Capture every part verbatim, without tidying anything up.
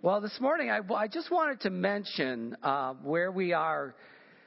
Well, this morning I, I just wanted to mention uh, where we are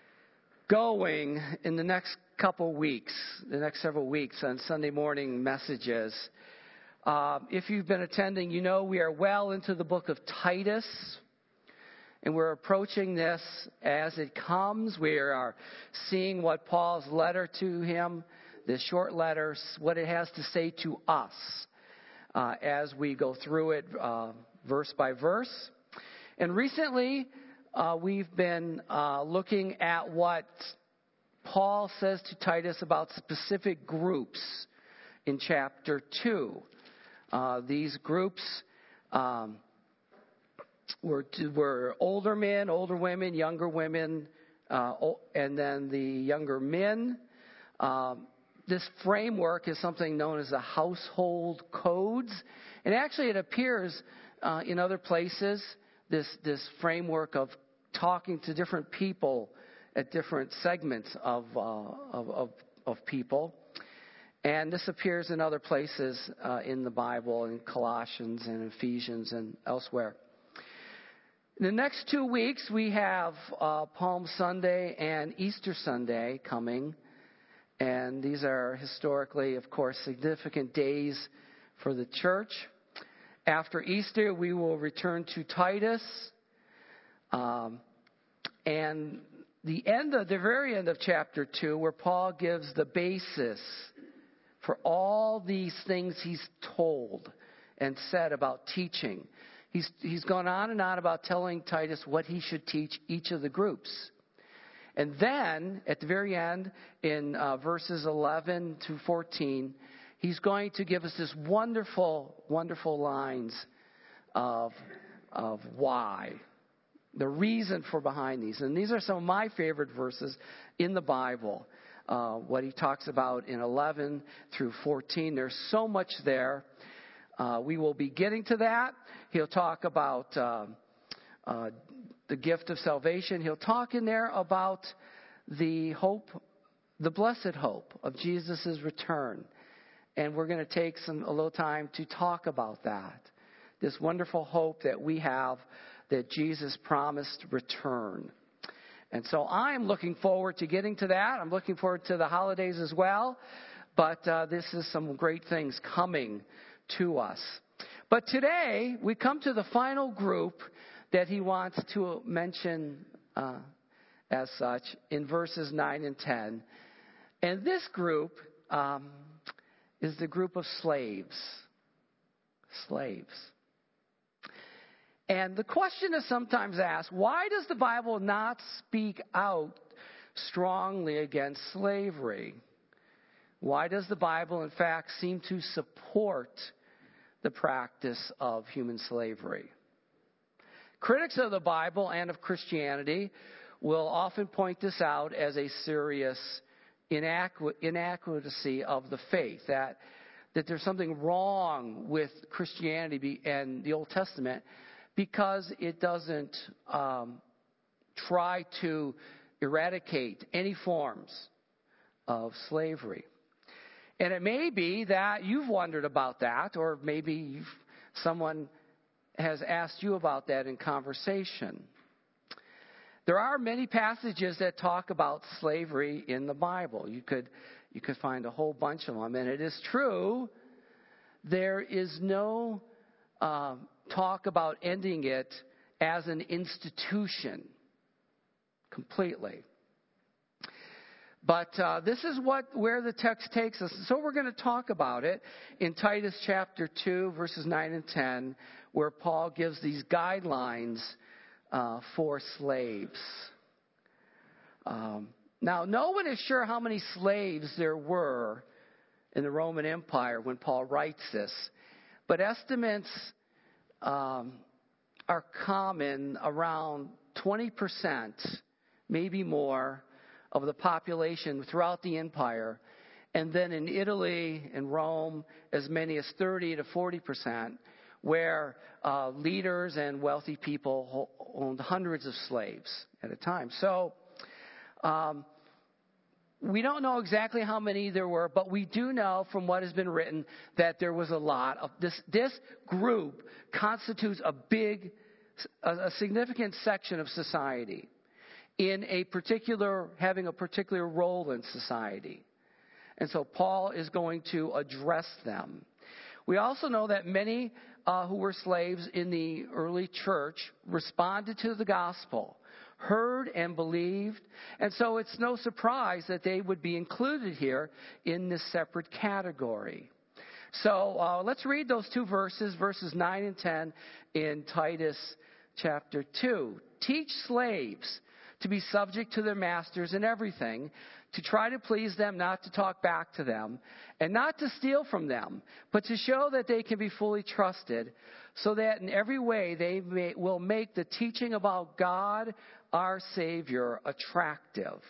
going in the next couple weeks, the next several weeks on Sunday morning messages. Uh, if you've been attending, you know we are well into the book of Titus, and we're approaching this as it comes. We are seeing what Paul's letter to him, this short letter, what it has to say to us uh, as we go through it uh, verse by verse. And recently, uh, we've been uh, looking at what Paul says to Titus about specific groups in chapter two. Uh, these groups um, were, were older men, older women, younger women, uh, and then the younger men. Um, this framework is something known as the household codes. And actually it appears uh, in other places, this, this framework of talking to different people at different segments of, uh, of, of, of people. And this appears in other places uh, in the Bible, in Colossians and Ephesians and elsewhere. In the next two weeks, we have uh, Palm Sunday and Easter Sunday coming. And these are historically, of course, significant days for the church. After Easter, we will return to Titus. Um, and the end of the very end of chapter two, where Paul gives the basis for all these things he's told and said about teaching. He's, he's gone on and on about telling Titus what he should teach each of the groups. And then, at the very end, in uh, verses eleven to fourteen, he's going to give us this wonderful, wonderful lines of, of why. The reason for behind these. And these are some of my favorite verses in the Bible. Uh, what he talks about in eleven through fourteen. There's so much there. Uh, we will be getting to that. He'll talk about uh, uh, the gift of salvation. He'll talk in there about the hope, the blessed hope of Jesus' return. And we're going to take some a little time to talk about that. This wonderful hope that we have that Jesus promised return. And so I'm looking forward to getting to that. I'm looking forward to the holidays as well. But uh, this is some great things coming to us. But today, we come to the final group that he wants to mention uh, as such in verses nine and ten. And this group um, is the group of slaves. Slaves. And the question is sometimes asked, why does the Bible not speak out strongly against slavery? Why does the Bible, in fact, seem to support the practice of human slavery? Critics of the Bible and of Christianity will often point this out as a serious inadequ- inadequacy of the faith, that, that there's something wrong with Christianity and the Old Testament because it doesn't um, try to eradicate any forms of slavery. And it may be that you've wondered about that, or maybe you've, someone has asked you about that in conversation. There are many passages that talk about slavery in the Bible. You could, you could find a whole bunch of them. And it is true, there is no uh, talk about ending it as an institution completely. But uh, this is what where the text takes us. So we're going to talk about it in Titus chapter two, verses nine and ten, where Paul gives these guidelines uh, for slaves. Um, now, no one is sure how many slaves there were in the Roman Empire when Paul writes this. But estimates um, are common around twenty percent, maybe more, of the population throughout the empire. And then in Italy and Rome, as many as thirty to forty percent, where uh, leaders and wealthy people owned hundreds of slaves at a time. So um, we don't know exactly how many there were, but we do know from what has been written that there was a lot of this. This group constitutes a big a, a significant section of society in a particular, having a particular role in society. And so Paul is going to address them. We also know that many uh, who were slaves in the early church responded to the gospel, heard and believed, and so it's no surprise that they would be included here in this separate category. So uh, let's read those two verses, verses nine and ten in Titus chapter two. Teach slaves to be subject to their masters in everything, to try to please them, not to talk back to them, and not to steal from them, but to show that they can be fully trusted, so that in every way they may, will make the teaching about God, our Savior, attractive.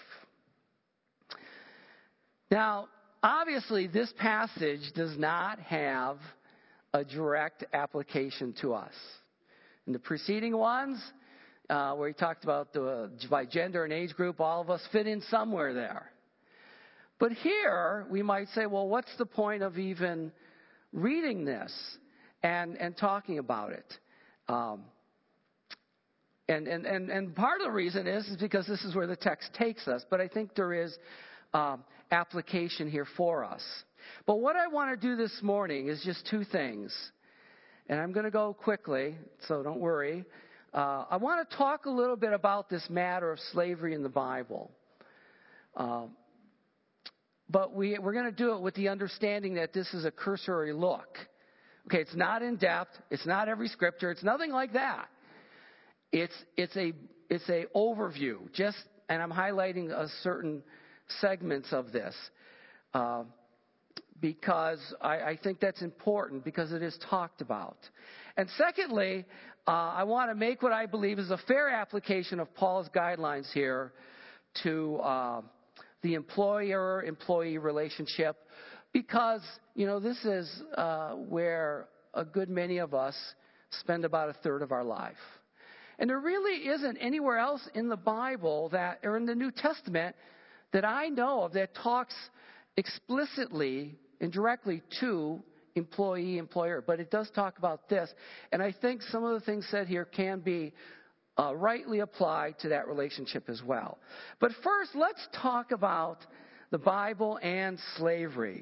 Now, obviously, this passage does not have a direct application to us. In the preceding ones, Uh, where he talked about the, by gender and age group, all of us fit in somewhere there. But here, we might say, well, what's the point of even reading this and, and talking about it? Um, and, and, and, and part of the reason is, is because this is where the text takes us. But I think there is um, application here for us. But what I want to do this morning is just two things. And I'm going to go quickly, so don't worry. Uh, I want to talk a little bit about this matter of slavery in the Bible. Uh, but we, we're going to do it with the understanding that this is a cursory look. Okay, it's not in depth. It's not every scripture. It's nothing like that. It's, it's a, it's a overview. Just, and I'm highlighting a certain segments of this. Uh, because I, I think that's important because it is talked about. And secondly, uh, I want to make what I believe is a fair application of Paul's guidelines here to uh, the employer-employee relationship, because, you know, this is uh, where a good many of us spend about a third of our life. And there really isn't anywhere else in the Bible that, or in the New Testament, that I know of that talks explicitly and directly to employee, employer. But it does talk about this. And I think some of the things said here can be uh, rightly applied to that relationship as well. But first, let's talk about the Bible and slavery.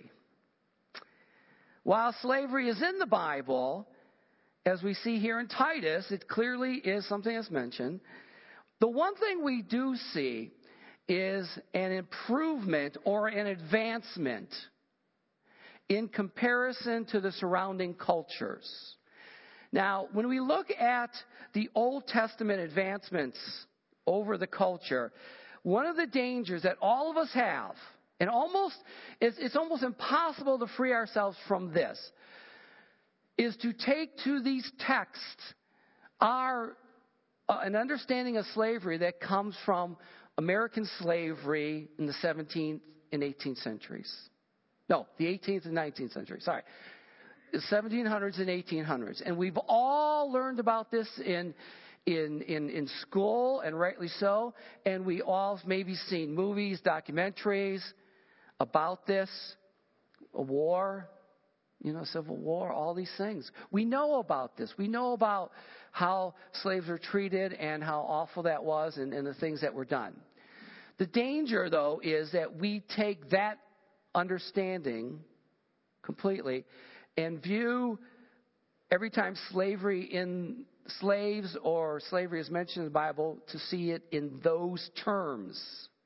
While slavery is in the Bible, as we see here in Titus, it clearly is something that's mentioned. The one thing we do see is an improvement or an advancement in comparison to the surrounding cultures. Now, when we look at the Old Testament advancements over the culture, one of the dangers that all of us have, and almost it's, it's almost impossible to free ourselves from this, is to take to these texts our uh, an understanding of slavery that comes from American slavery in the seventeenth and eighteenth centuries. No, the eighteenth and nineteenth century, sorry. The seventeen hundreds and eighteen hundreds. And we've all learned about this in, in, in, in school, and rightly so. And we all maybe seen movies, documentaries about this, a war, you know, Civil War, all these things. We know about this. We know about how slaves were treated and how awful that was, and, and the things that were done. The danger, though, is that we take that understanding completely and view every time slavery in slaves or slavery is mentioned in the Bible to see it in those terms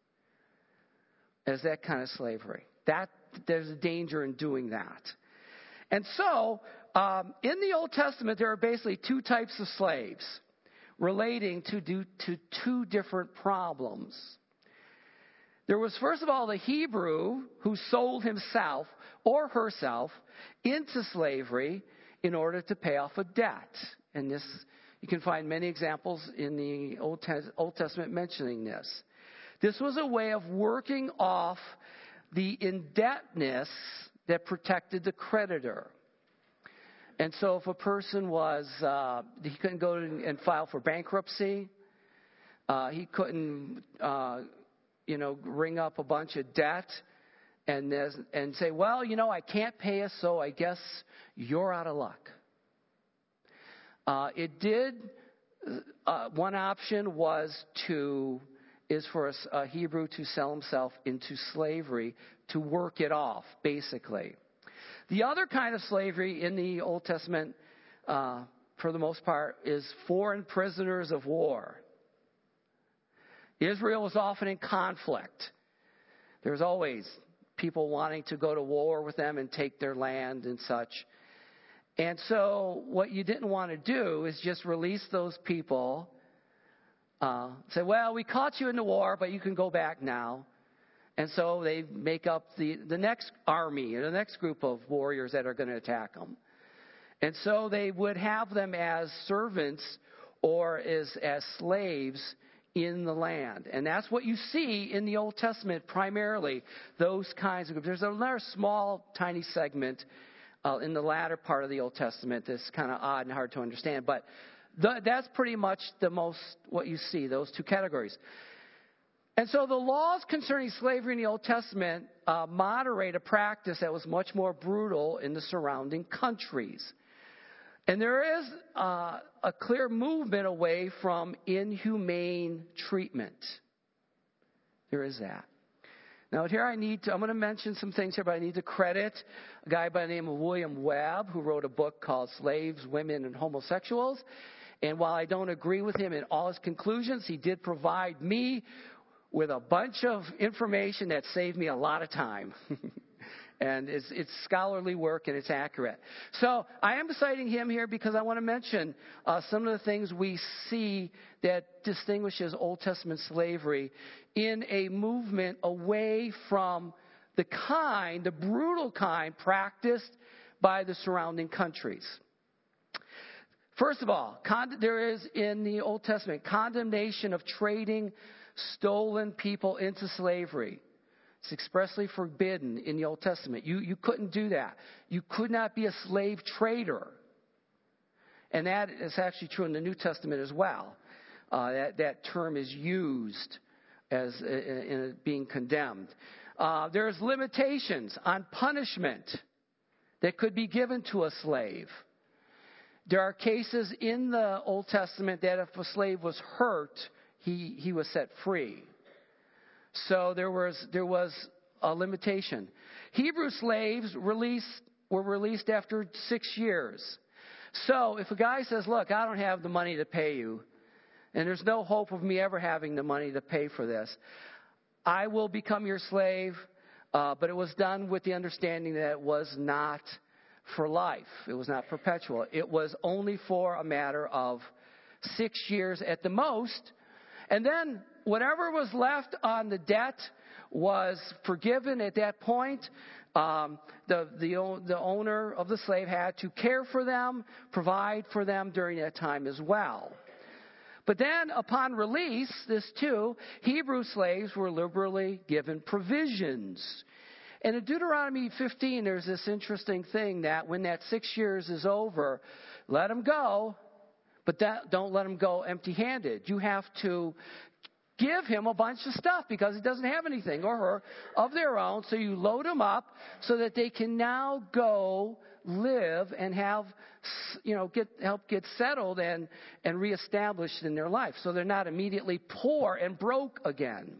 as that kind of slavery. That there's a danger in doing that. And so, um, in the Old Testament, there are basically two types of slaves relating to, do, to two different problems. There was, first of all, the Hebrew who sold himself or herself into slavery in order to pay off a debt. And this, you can find many examples in the Old, Old Testament mentioning this. This was a way of working off the indebtedness that protected the creditor. And so if a person was, uh, he couldn't go and file for bankruptcy, uh, he couldn't, uh, you know, ring up a bunch of debt and and say, well, you know, I can't pay us, so I guess you're out of luck. Uh, it did uh, one option was to is for a, a Hebrew to sell himself into slavery to work it off, basically. The other kind of slavery in the Old Testament, uh, for the most part, is foreign prisoners of war. Israel was often in conflict. There's always people wanting to go to war with them and take their land and such. And so what you didn't want to do is just release those people, uh, say, well, we caught you in the war, but you can go back now. And so they make up the, the next army, the next group of warriors that are going to attack them. And so they would have them as servants or as, as slaves in the land. And that's what you see in the Old Testament primarily, those kinds of groups. There's another small, tiny segment uh, in the latter part of the Old Testament that's kind of odd and hard to understand. But the, that's pretty much the most what you see, those two categories. And so the laws concerning slavery in the Old Testament uh, moderate a practice that was much more brutal in the surrounding countries. And there is uh, a clear movement away from inhumane treatment. There is that. Now here I need to, I'm going to mention some things here, but I need to credit a guy by the name of William Webb, who wrote a book called Slaves, Women, and Homosexuals. And while I don't agree with him in all his conclusions, he did provide me with a bunch of information that saved me a lot of time. And it's, it's scholarly work and it's accurate. So I am citing him here because I want to mention uh, some of the things we see that distinguishes Old Testament slavery in a movement away from the kind, the brutal kind practiced by the surrounding countries. First of all, con- there is in the Old Testament condemnation of trading stolen people into slavery. It's expressly forbidden in the Old Testament. You, you couldn't do that. You could not be a slave trader. And that is actually true in the New Testament as well. Uh, that, that term is used as uh, in being condemned. Uh, there's limitations on punishment that could be given to a slave. There are cases in the Old Testament that if a slave was hurt, he, he was set free. So there was there was a limitation. Hebrew slaves released were released after six years. So if a guy says, look, I don't have the money to pay you, and there's no hope of me ever having the money to pay for this, I will become your slave, uh, but it was done with the understanding that it was not for life. It was not perpetual. It was only for a matter of six years at the most. And then whatever was left on the debt was forgiven at that point. Um, the, the, the owner of the slave had to care for them, provide for them during that time as well. But then upon release, this too, Hebrew slaves were liberally given provisions. And in Deuteronomy fifteen, there's this interesting thing that when that six years is over, let them go. But that, don't let him go empty-handed. You have to give him a bunch of stuff because he doesn't have anything or her of their own. So you load them up so that they can now go live and have, you know, get help get settled and, and reestablished in their life. So they're not immediately poor and broke again.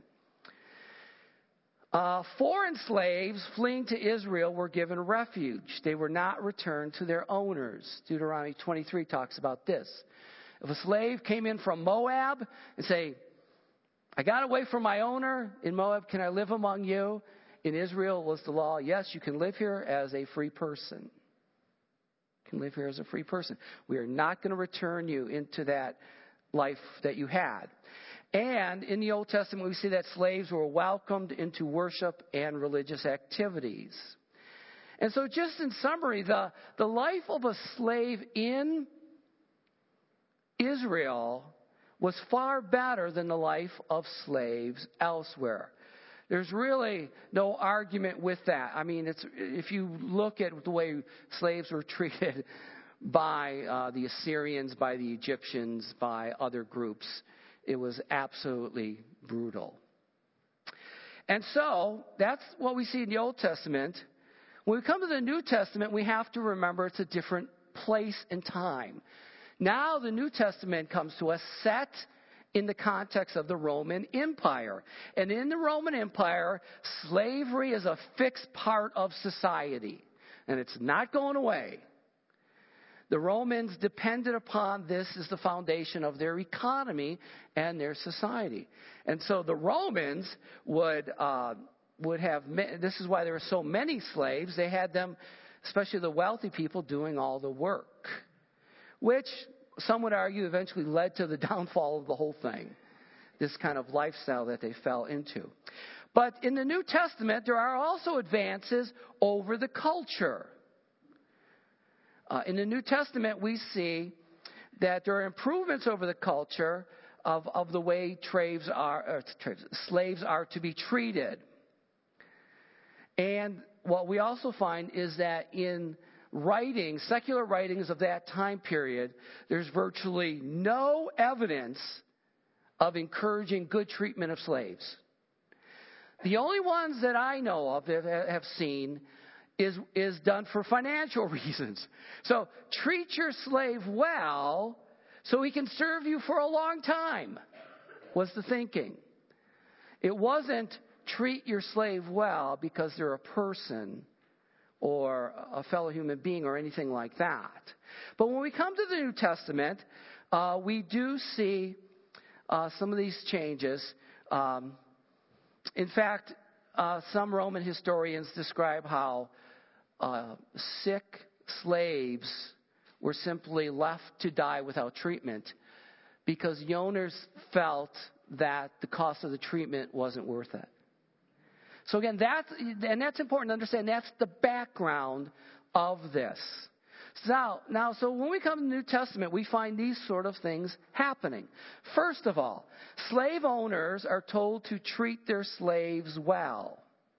Uh, foreign slaves fleeing to Israel were given refuge. They were not returned to their owners. Deuteronomy twenty-three talks about this. If a slave came in from Moab and say, I got away from my owner in Moab, can I live among you? In Israel was the law, yes, you can live here as a free person. You can live here as a free person. We are not going to return you into that life that you had. And in the Old Testament, we see that slaves were welcomed into worship and religious activities. And so just in summary, the, the life of a slave in Israel was far better than the life of slaves elsewhere. There's really no argument with that. I mean, it's, if you look at the way slaves were treated by uh, the Assyrians, by the Egyptians, by other groups, it was absolutely brutal. And so that's what we see in the Old Testament. When we come to the New Testament, we have to remember it's a different place and time. Now the New Testament comes to us set in the context of the Roman Empire. And in the Roman Empire, slavery is a fixed part of society. And it's not going away. The Romans depended upon this as the foundation of their economy and their society. And so the Romans would uh, would have, this is why there were so many slaves. They had them, especially the wealthy people, doing all the work, which some would argue eventually led to the downfall of the whole thing, this kind of lifestyle that they fell into. But in the New Testament, there are also advances over the culture. Uh, in the New Testament, we see that there are improvements over the culture of, of the way traves are, or, slaves are to be treated. And what we also find is that in writings, secular writings of that time period, there's virtually no evidence of encouraging good treatment of slaves. The only ones that I know of that have seen is, is done for financial reasons. So treat your slave well so he can serve you for a long time, was the thinking. It wasn't treat your slave well because they're a person or a fellow human being or anything like that. But when we come to the New Testament, uh, we do see uh, some of these changes. Um, in fact, uh, some Roman historians describe how uh, sick slaves were simply left to die without treatment because the owners felt that the cost of the treatment wasn't worth it. So again, that's, and that's important to understand. That's the background of this. Now, now, so when we come to the New Testament, we find these sort of things happening. First of all, slave owners are told to treat their slaves well.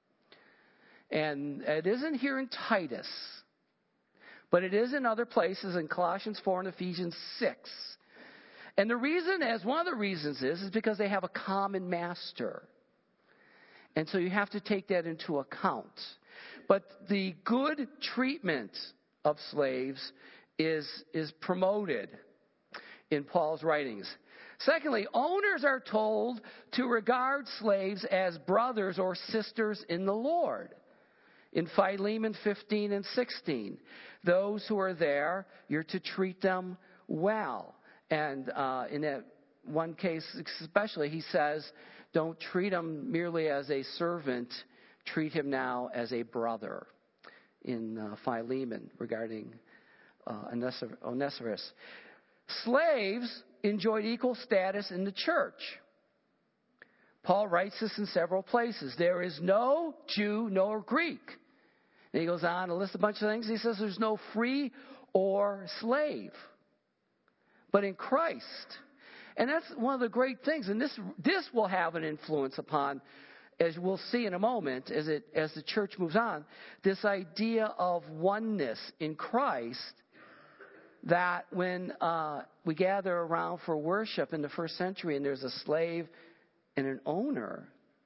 And it isn't here in Titus, but it is in other places in Colossians four and Ephesians six. And the reason is, one of the reasons is, is because they have a common master. And so you have to take that into account. But the good treatment of slaves is, is promoted in Paul's writings. Secondly, owners are told to regard slaves as brothers or sisters in the Lord. In Philemon fifteen and sixteen, those who are there, you're to treat them well. And uh, in that one case especially, he says, don't treat him merely as a servant. Treat him now as a brother in uh, Philemon regarding uh, Onesimus. Slaves enjoyed equal status in the church. Paul writes this in several places. There is no Jew nor Greek. And he goes on to list a bunch of things. He says there's no free or slave, but in Christ. And that's one of the great things. And this this will have an influence upon, as we'll see in a moment, as it as the church moves on, this idea of oneness in Christ, that when uh, we gather around for worship in the first century and there's a slave and an owner,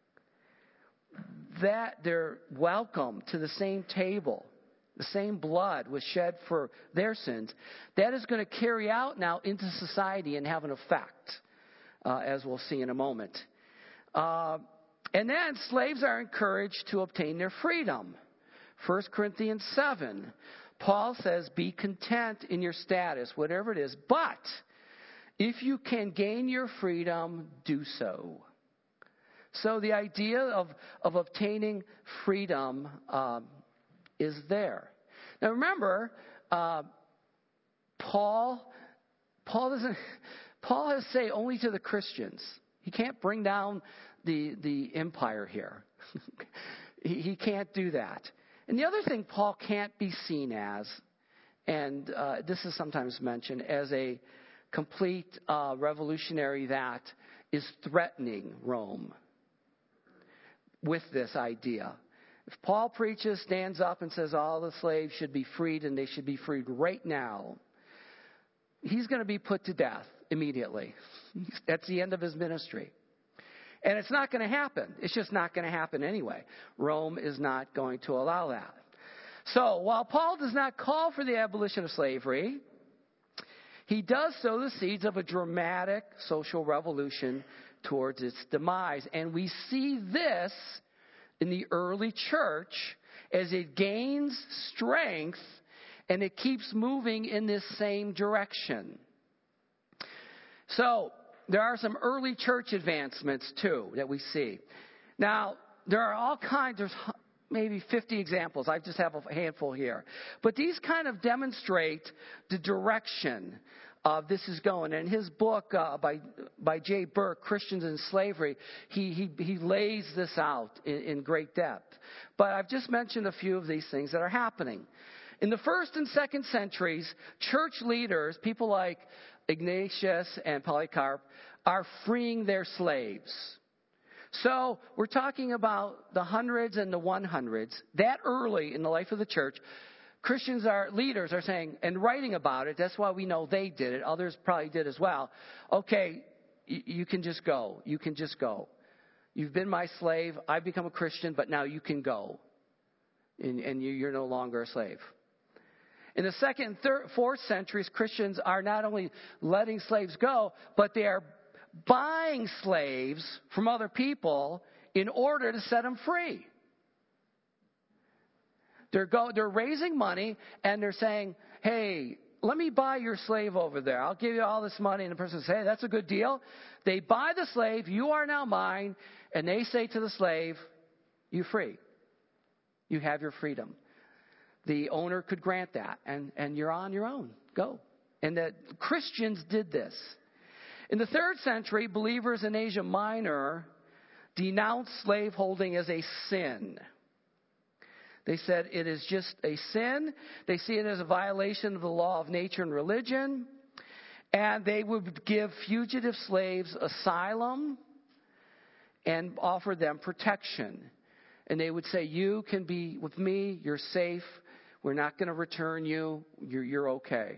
that they're welcome to the same table. The same blood was shed for their sins. That is going to carry out now into society and have an effect, uh, as we'll see in a moment. Uh, and then slaves are encouraged to obtain their freedom. First Corinthians seven, Paul says, be content in your status, whatever it is. But if you can gain your freedom, do so. So the idea of, of obtaining freedom um, is there. Now remember, uh, Paul, Paul doesn't, Paul has to say only to the Christians. He can't bring down the the empire here. he, he can't do that. And the other thing Paul can't be seen as, and uh, this is sometimes mentioned, as a complete uh, revolutionary that is threatening Rome with this idea. If Paul preaches, stands up and says all the slaves should be freed and they should be freed right now, he's going to be put to death immediately. That's the end of his ministry. And it's not going to happen. It's just not going to happen anyway. Rome is not going to allow that. So while Paul does not call for the abolition of slavery, he does sow the seeds of a dramatic social revolution towards its demise. And we see this in the early church as it gains strength and it keeps moving in this same direction. So, there are some early church advancements, too, that we see. Now, there are all kinds, there's maybe fifty examples. I just have a handful here. But these kind of demonstrate the direction of this is going. In his book uh, by by Jay Burke, Christians in Slavery, he he, he lays this out in, in great depth. But I've just mentioned a few of these things that are happening. In the first and second centuries, church leaders, people like Ignatius and Polycarp, are freeing their slaves. So we're talking about the hundreds and the one hundreds. That early in the life of the church, Christians are, leaders are saying and writing about it. That's why we know they did it. Others probably did as well. Okay, y- you can just go. You can just go. You've been my slave. I've become a Christian, but now you can go. And, and you, you're no longer a slave. In the second and third, fourth centuries, Christians are not only letting slaves go, but they are buying slaves from other people in order to set them free. They're go, they're raising money and they're saying, hey, let me buy your slave over there. I'll give you all this money. And the person says, hey, that's a good deal. They buy the slave. You are now mine. And they say to the slave, you're free. You have your freedom. The owner could grant that, and, and you're on your own. Go. And the Christians did this. In the third century, believers in Asia Minor denounced slaveholding as a sin. They said it is just a sin. They see it as a violation of the law of nature and religion. And they would give fugitive slaves asylum and offer them protection. And they would say, you can be with me. You're safe. We're not going to return you. You're, you're okay.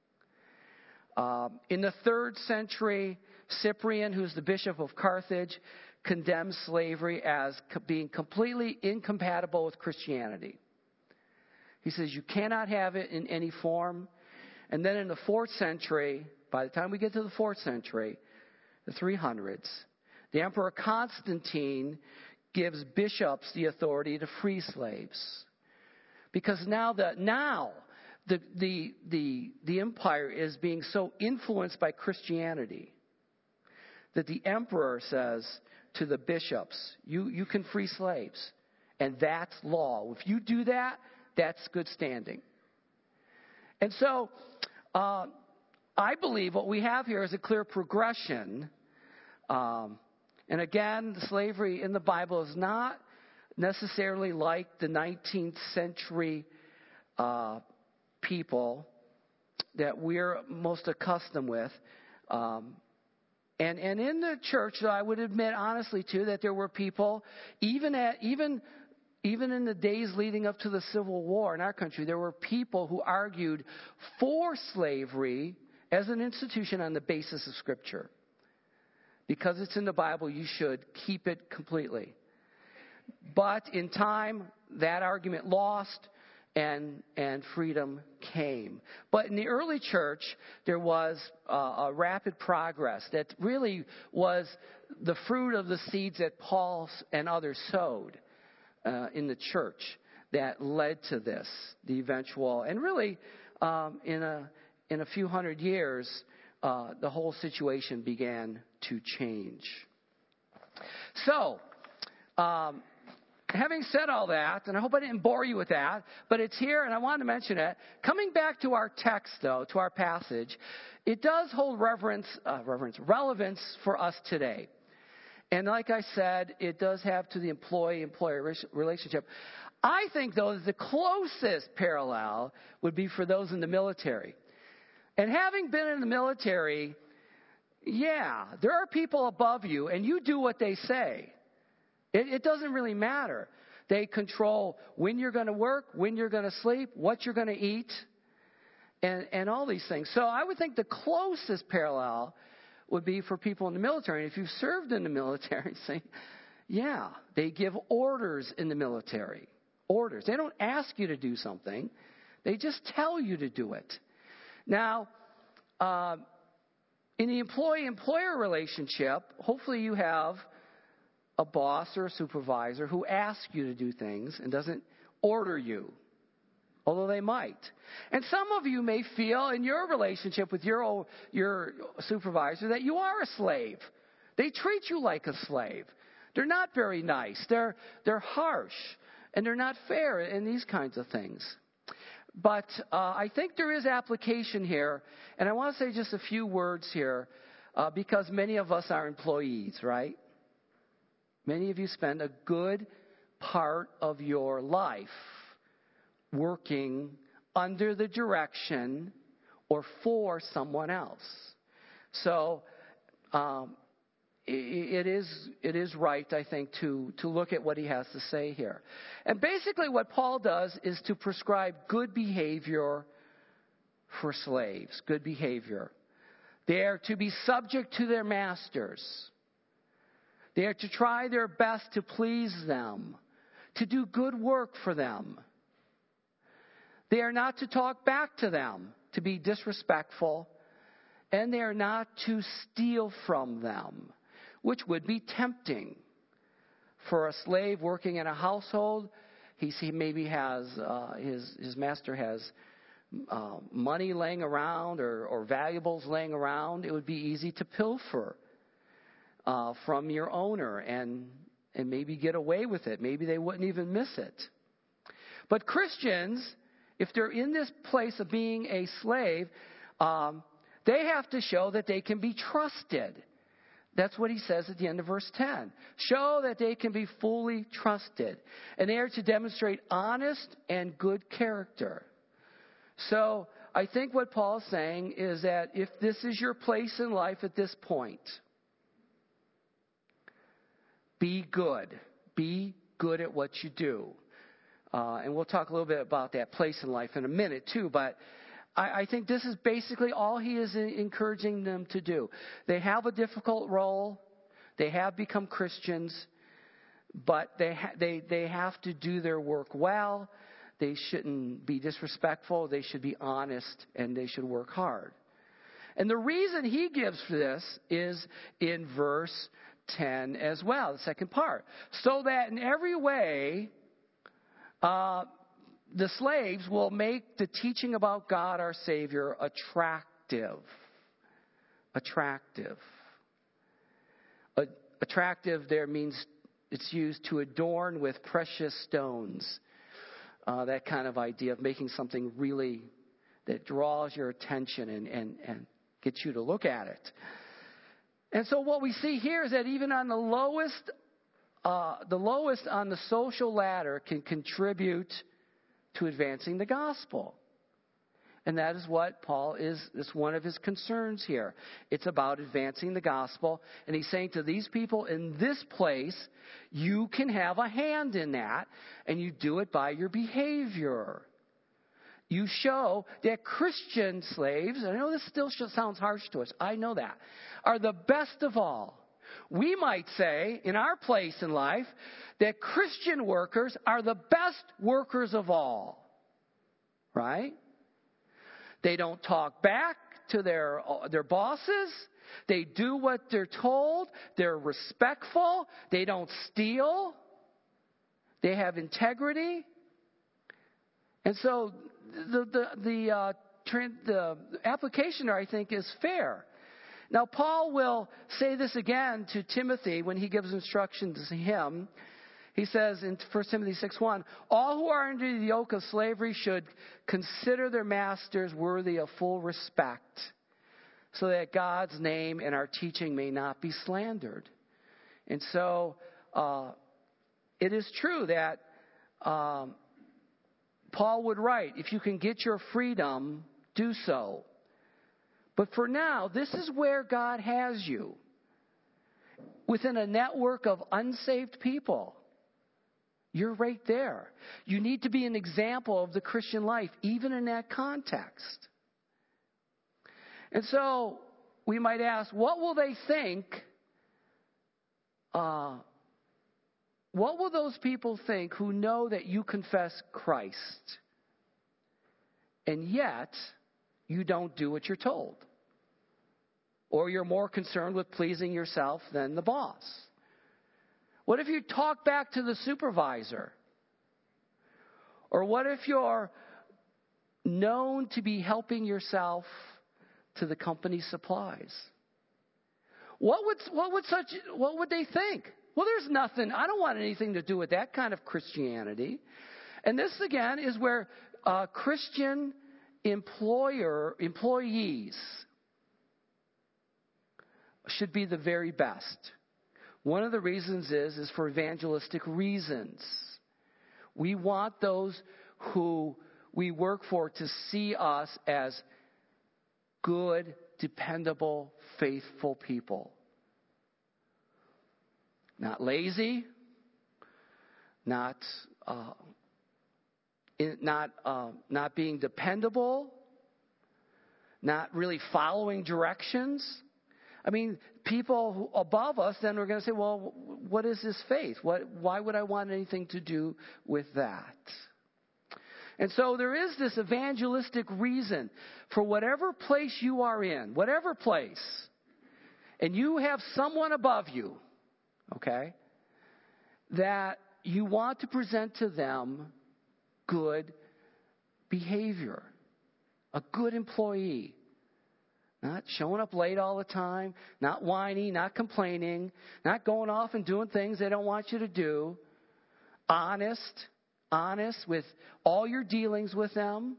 Um, in the third century, Cyprian, who's the bishop of Carthage, condemns slavery as co- being completely incompatible with Christianity. He says you cannot have it in any form. And then in the fourth century, by the time we get to the fourth century, the three hundreds, the Emperor Constantine gives bishops the authority to free slaves. Because now the now the the the the empire is being so influenced by Christianity that the emperor says to the bishops, you, you can free slaves. And that's law. If you do that, that's good standing. And so uh, I believe what we have here is a clear progression. Um, and again, the slavery in the Bible is not necessarily like the nineteenth century uh, people that we're most accustomed with. Um, and and in the church, I would admit honestly too that there were people, even at even even in the days leading up to the Civil War in our country, there were people who argued for slavery as an institution on the basis of Scripture. Because it's in the Bible, you should keep it completely. But in time, that argument lost and and freedom came. But in the early church, there was uh, a rapid progress that really was the fruit of the seeds that Paul and others sowed uh, in the church that led to this, the eventual, and really um, in a in a few hundred years, uh, the whole situation began to change. So, um, having said all that, and I hope I didn't bore you with that, but it's here and I wanted to mention it. Coming back to our text, though, to our passage, it does hold reverence, uh, reverence, relevance for us today. And like I said, it does have to the employee-employer relationship. I think, though, that the closest parallel would be for those in the military. And having been in the military, yeah, there are people above you, and you do what they say. It, it doesn't really matter. They control when you're going to work, when you're going to sleep, what you're going to eat, and, and all these things. So I would think the closest parallel would be for people in the military. And if you've served in the military, say, yeah, they give orders in the military. Orders. They don't ask you to do something. They just tell you to do it. Now, uh, in the employee-employer relationship, hopefully you have a boss or a supervisor who asks you to do things and doesn't order you, although they might. And some of you may feel in your relationship with your, your supervisor that you are a slave. They treat you like a slave. They're not very nice. They're, they're harsh. And they're not fair in these kinds of things. But uh, I think there is application here. And I want to say just a few words here uh, because many of us are employees, right? Many of you spend a good part of your life working under the direction or for someone else. So um, it is it is right, I think, to, to look at what he has to say here. And basically what Paul does is to prescribe good behavior for slaves, good behavior. They are to be subject to their masters. They are to try their best to please them, to do good work for them. They are not to talk back to them, to be disrespectful, and they are not to steal from them, which would be tempting. For a slave working in a household, he, he maybe has, uh, his, his master has uh, money laying around or, or valuables laying around. It would be easy to pilfer uh, from your owner and, and maybe get away with it. Maybe they wouldn't even miss it. But Christians, if they're in this place of being a slave, um, they have to show that they can be trusted. That's what he says at the end of verse ten. Show that they can be fully trusted. And they are to demonstrate honest and good character. So I think what Paul's saying is that if this is your place in life at this point, be good. Be good at what you do. Uh, and we'll talk a little bit about that place in life in a minute too. But I, I think this is basically all he is encouraging them to do. They have a difficult role. They have become Christians. But they ha- they they have to do their work well. They shouldn't be disrespectful. They should be honest. And they should work hard. And the reason he gives for this is in verse ten as well, the second part. So that in every way, uh, the slaves will make the teaching about God our Savior attractive. Attractive. A, attractive there means it's used to adorn with precious stones. Uh, that kind of idea of making something really that draws your attention and, and, and gets you to look at it. And so what we see here is that even on the lowest, uh, the lowest on the social ladder can contribute to advancing the gospel. And that is what Paul is, is one of his concerns here. It's about advancing the gospel. And he's saying to these people in this place, you can have a hand in that, and you do it by your behavior. You show that Christian slaves, and I know this still sounds harsh to us, I know that, are the best of all. We might say, in our place in life, that Christian workers are the best workers of all. Right? They don't talk back to their, their bosses. They do what they're told. They're respectful. They don't steal. They have integrity. And so the the the, uh, trend, the application there, I think, is fair. Now, Paul will say this again to Timothy when he gives instructions to him. He says in First Timothy six one, all who are under the yoke of slavery should consider their masters worthy of full respect, so that God's name and our teaching may not be slandered. And so uh, it is true that um, Paul would write, if you can get your freedom, do so. But for now, this is where God has you, within a network of unsaved people. You're right there. You need to be an example of the Christian life, even in that context. And so we might ask, what will they think? Uh, what will those people think who know that you confess Christ, and yet you don't do what you're told? Or you're more concerned with pleasing yourself than the boss? What if you talk back to the supervisor? Or what if you're known to be helping yourself to the company's supplies? What would, what would such, what would they think? Well, there's nothing, I don't want anything to do with that kind of Christianity. And this again is where uh, Christian employer, employees should be the very best. One of the reasons is, is for evangelistic reasons. We want those who we work for to see us as good, dependable, faithful people. Not lazy, not uh, in, not uh, not being dependable, not really following directions. I mean, people who, above us then are going to say, well, what is this faith? What, why would I want anything to do with that? And so there is this evangelistic reason for whatever place you are in, whatever place, and you have someone above you, okay, that you want to present to them good behavior, a good employee. Not showing up late all the time, not whining, not complaining, not going off and doing things they don't want you to do. Honest, honest with all your dealings with them.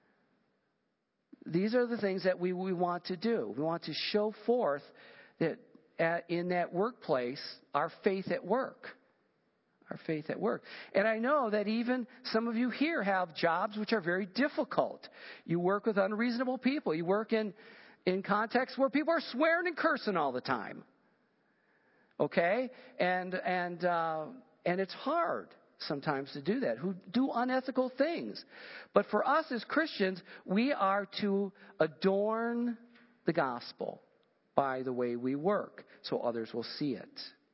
These are the things that we, we want to do. We want to show forth that at, in that workplace, our faith at work. Our faith at work. And I know that even some of you here have jobs which are very difficult. You work with unreasonable people. You work in in contexts where people are swearing and cursing all the time. Okay? And and uh, and it's hard sometimes to do that, who do unethical things. But for us as Christians, we are to adorn the gospel by the way we work, so others will see it.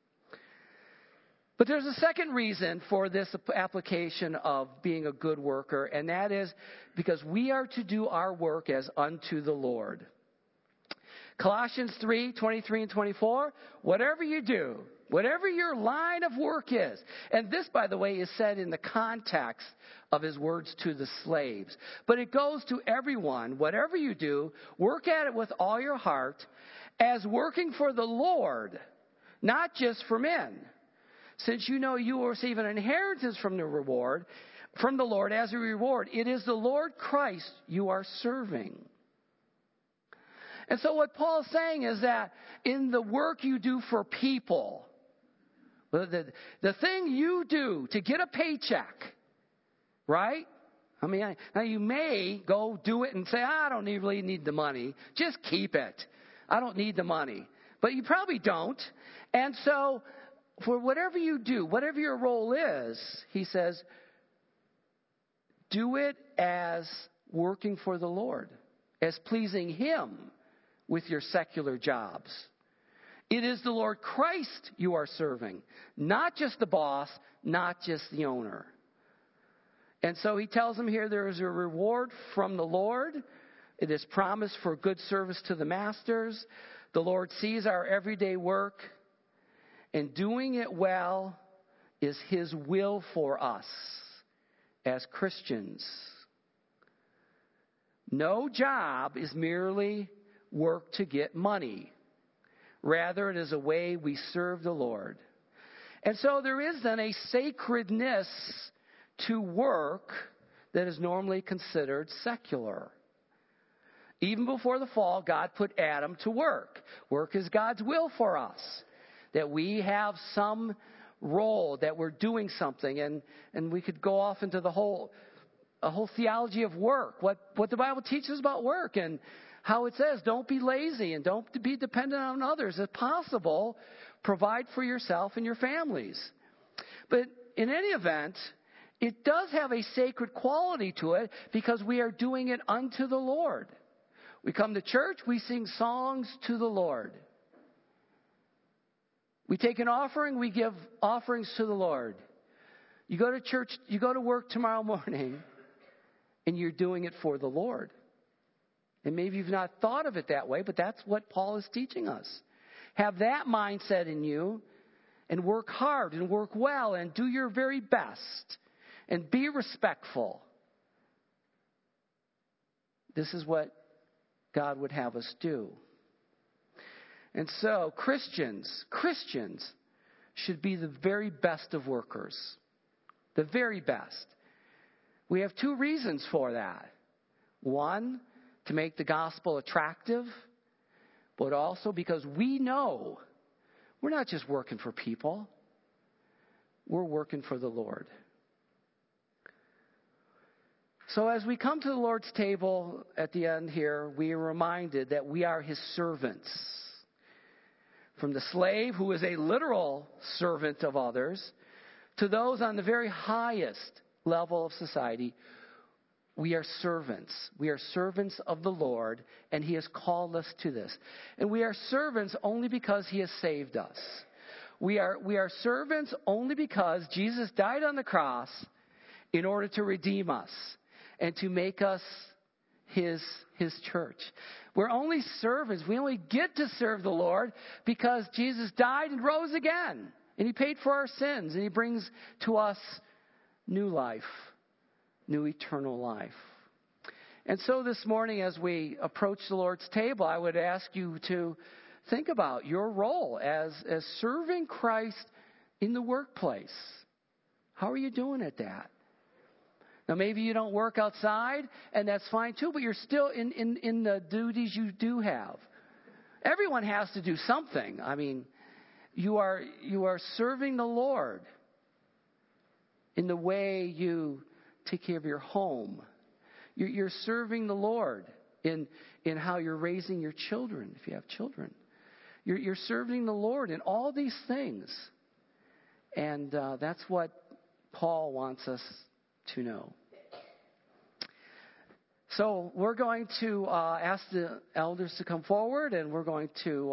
But there's a second reason for this application of being a good worker, and that is because we are to do our work as unto the Lord. Colossians three, twenty-three and twenty-four, whatever you do, whatever your line of work is, and this, by the way, is said in the context of his words to the slaves, but it goes to everyone, whatever you do, work at it with all your heart, as working for the Lord, not just for men, since you know you will receive an inheritance from the reward, from the Lord as a reward. It is the Lord Christ you are serving. And so what Paul's saying is that in the work you do for people, the, the thing you do to get a paycheck, right? I mean, I, now you may go do it and say, I don't really need the money. Just keep it. I don't need the money. But you probably don't. And so for whatever you do, whatever your role is, he says, do it as working for the Lord, as pleasing him with your secular jobs. It is the Lord Christ you are serving, not just the boss, not just the owner. And so he tells them here there is a reward from the Lord. It is promised for good service to the masters. The Lord sees our everyday work, and doing it well is his will for us as Christians. No job is merely work to get money. Rather, it is a way we serve the Lord. And so there is then a sacredness to work that is normally considered secular. Even before the fall, God put Adam to work. Work is God's will for us. That we have some role, that we're doing something. And, and we could go off into the whole, a whole theology of work. What, what the Bible teaches about work, and how it says, don't be lazy and don't be dependent on others. If possible, provide for yourself and your families. But in any event, it does have a sacred quality to it because we are doing it unto the Lord. We come to church, we sing songs to the Lord. We take an offering, we give offerings to the Lord. You go to church, you go to work tomorrow morning, and you're doing it for the Lord. And maybe you've not thought of it that way, but that's what Paul is teaching us. Have that mindset in you and work hard and work well and do your very best and be respectful. This is what God would have us do. And so Christians, Christians should be the very best of workers. The very best. We have two reasons for that. One, to make the gospel attractive, but also because we know we're not just working for people. We're working for the Lord. So as we come to the Lord's table at the end here, we are reminded that we are His servants. From the slave, who is a literal servant of others, to those on the very highest level of society, we are servants. We are servants of the Lord, and He has called us to this. And we are servants only because He has saved us. We are, we are servants only because Jesus died on the cross in order to redeem us and to make us His, His church. We're only servants. We only get to serve the Lord because Jesus died and rose again. And He paid for our sins. And He brings to us new life. New eternal life. And so this morning, as we approach the Lord's table, I would ask you to think about your role as, as serving Christ in the workplace. How are you doing at that? Now, maybe you don't work outside, and that's fine too, but you're still in, in, in the duties you do have. Everyone has to do something. I mean, you are, you are serving the Lord in the way you take care of your home. You're, you're serving the Lord in, in how you're raising your children, if you have children. You're, you're serving the Lord in all these things. And uh, that's what Paul wants us to know. So we're going to uh, ask the elders to come forward, and we're going to